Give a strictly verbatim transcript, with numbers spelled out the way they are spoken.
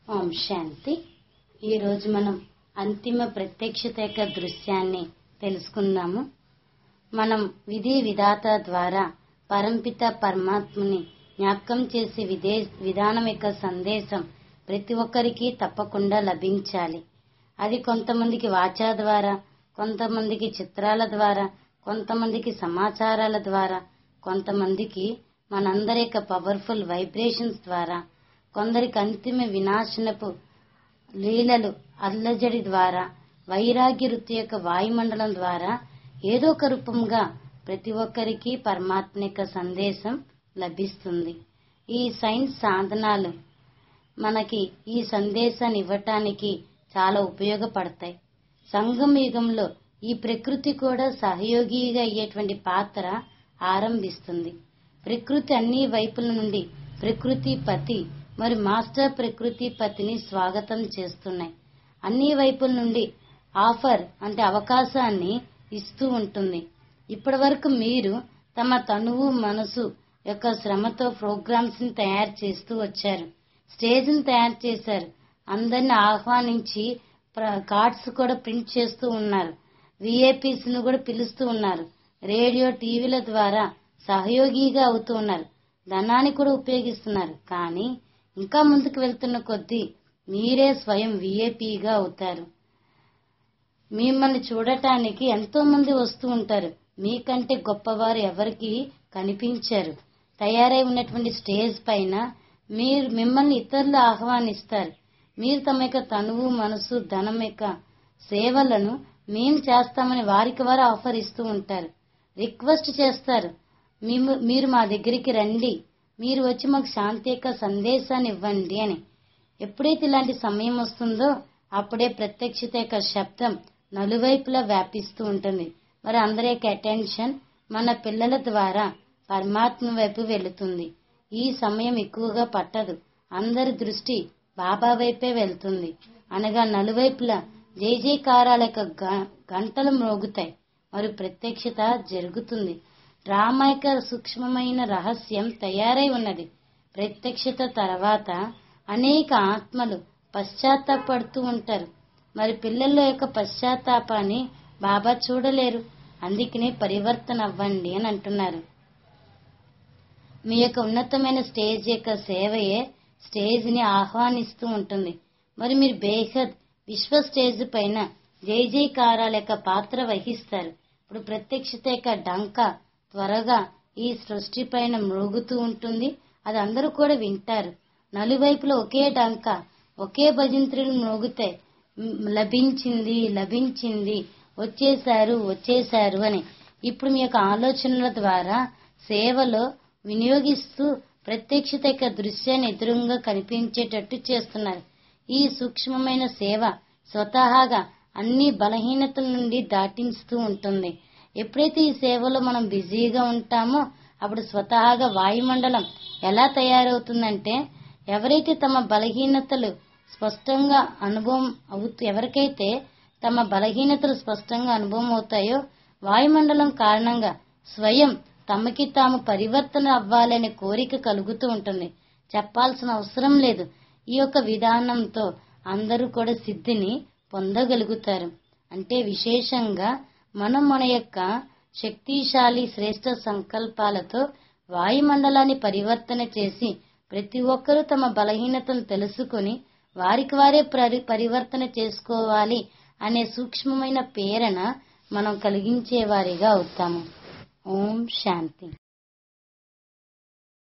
ఓం శాంతి. ఈరోజు మనం అంతిమ ప్రత్యక్షత యొక్క దృశ్యాన్ని తెలుసుకుందాము. మనం విధి విధాత ద్వారా పరంపిత పరమాత్మని జ్ఞాపకం చేసే విదే విధానం యొక్క సందేశం ప్రతి ఒక్కరికి తప్పకుండా లభించాలి. అది కొంతమందికి వాచా ద్వారా, కొంతమందికి చిత్రాల ద్వారా, కొంతమందికి సమాచారాల ద్వారా, కొంతమందికి మనందరి యొక్క పవర్ఫుల్ వైబ్రేషన్స్ ద్వారా, కొందరికి అంతిమ వినాశనపు లీలలు అల్లజడి ద్వారా, వైరాగ్య వృత్తి యొక్క వాయుమండలం ద్వారా ఏదో ఒక రూపంగా ప్రతి ఒక్కరికి పరమాత్మ యొక్క సందేశం లభిస్తుంది. ఈ సైన్స్ సాధనాలు మనకి ఈ సందేశాన్ని ఇవ్వటానికి చాలా ఉపయోగపడతాయి. సంగమ యుగంలో ఈ ప్రకృతి కూడా సహయోగిగా అయ్యేటువంటి పాత్ర ఆరంభిస్తుంది. ప్రకృతి అన్ని వైపుల నుండి ప్రకృతి పతి మరి మాస్టర్ ప్రకృతి పతిని స్వాగతం చేస్తున్నాయి. అన్ని వైపుల నుండి ఆఫర్ అంటే అవకాశాన్ని ఇస్తూ ఉంటుంది. ఇప్పటి వరకు మీరు తమ తనువు మనసు యొక్క శ్రమతో ప్రోగ్రామ్స్ ని తయారు చేస్తూ వచ్చారు. స్టేజ్ ని తయారు చేశారు. అందరిని ఆహ్వానించి కార్డ్స్ కూడా ప్రింట్ చేస్తూ ఉన్నారు. విఐపీస్ ను కూడా పిలుస్తూ ఉన్నారు. రేడియో టీవీల ద్వారా సహయోగిగా అవుతూ ఉన్నారు. ధనాన్ని కూడా ఉపయోగిస్తున్నారు. కానీ ఇంకా ముందుకు వెళ్తున్న కొద్దీ మీరే స్వయం విఐపీగా అవుతారు. మిమ్మల్ని చూడటానికి ఎంతో మంది వస్తూ ఉంటారు. మీకంటే గొప్పవారు ఎవరికి కనిపించారు. తయారై ఉన్నటువంటి స్టేజ్ పైన మీరు మిమ్మల్ని ఇతరులు ఆహ్వానిస్తారు. మీరు తమ యొక్క తనువు మనసు ధనం యొక్క సేవలను మేము చేస్తామని వారికి వారు ఆఫర్ ఇస్తూ ఉంటారు. రిక్వెస్ట్ చేస్తారు, మీరు మా దగ్గరికి రండి, మీరు వచ్చి మాకు శాంతి యొక్క సందేశాన్ని ఇవ్వండి అని. ఎప్పుడైతే ఇలాంటి సమయం వస్తుందో అప్పుడే ప్రత్యక్షత యొక్క శబ్దం నలువైపులా వ్యాపిస్తూ ఉంటుంది. మరి అందరి యొక్క అటెన్షన్ మన పిల్లల ద్వారా పరమాత్మ వైపు వెళుతుంది. ఈ సమయం ఎక్కువగా పట్టదు. అందరి దృష్టి బాబా వైపే వెళ్తుంది. అనగా నలువైపులా జై జయకారాల యొక్క గంటలు మ్రోగుతాయి. మరి ప్రత్యక్షత జరుగుతుంది. డ్రామా యొక్క సూక్ష్మమైన రహస్యం తయారై ఉన్నది. ప్రత్యక్షత తర్వాత అనేక ఆత్మలు పశ్చాత్తాపడుతూ ఉంటారు. మరి పిల్లల యొక్క పశ్చాత్తాపాన్ని బాబా చూడలేరు. అందుకనే పరివర్తన అవ్వండి అని అంటున్నారు. మీ యొక్క ఉన్నతమైన స్టేజ్ యొక్క సేవయే స్టేజ్ ని ఆహ్వానిస్తూ ఉంటుంది. మరి మీరు బేహద్ విశ్వ స్టేజ్ పైన జై జయకారాల యొక్క పాత్ర వహిస్తారు. ఇప్పుడు ప్రత్యక్షత యొక్క డంకా త్వరగా ఈ సృష్టి పైన మ్రోగుతూ ఉంటుంది. అది అందరూ కూడా వింటారు. నలువైపులో ఒకే డంక ఒకే భజంత్రులు మ్రోగుతాయి. లభించింది లభించింది వచ్చేశారు వచ్చేశారు అని. ఇప్పుడు మీ యొక్క ఆలోచనల ద్వారా సేవలో వినియోగిస్తూ ప్రత్యక్షత యొక్క దృశ్యాన్ని ఎదురుగా కనిపించేటట్టు చేస్తున్నారు. ఈ సూక్ష్మమైన సేవ స్వతహాగా అన్ని బలహీనతల నుండి దాటిస్తూ ఉంటుంది. ఎప్పుడైతే ఈ సేవలో మనం బిజీగా ఉంటామో అప్పుడు స్వతహాగా వాయుమండలం ఎలా తయారవుతుందంటే, ఎవరైతే తమ బలహీనతలు స్పష్టంగా అనుభవం అవుతూ ఎవరికైతే తమ బలహీనతలు స్పష్టంగా అనుభవం అవుతాయో వాయుమండలం కారణంగా స్వయం తమకి తాము పరివర్తన అవ్వాలనే కోరిక కలుగుతూ ఉంటుంది. చెప్పాల్సిన అవసరం లేదు. ఈ యొక్క విధానంతో అందరూ కూడా సిద్ధిని పొందగలుగుతారు. అంటే విశేషంగా మనం మన యొక్క శక్తిశాలి శ్రేష్ఠ సంకల్పాలతో వాయుమండలాన్ని పరివర్తన చేసి ప్రతి ఒక్కరూ తమ బలహీనతను తెలుసుకుని వారికి వారే పరివర్తన చేసుకోవాలి అనే సూక్ష్మమైన ప్రేరణ మనం కలిగించేవారిగా అవుతాము. ఓం శాంతి.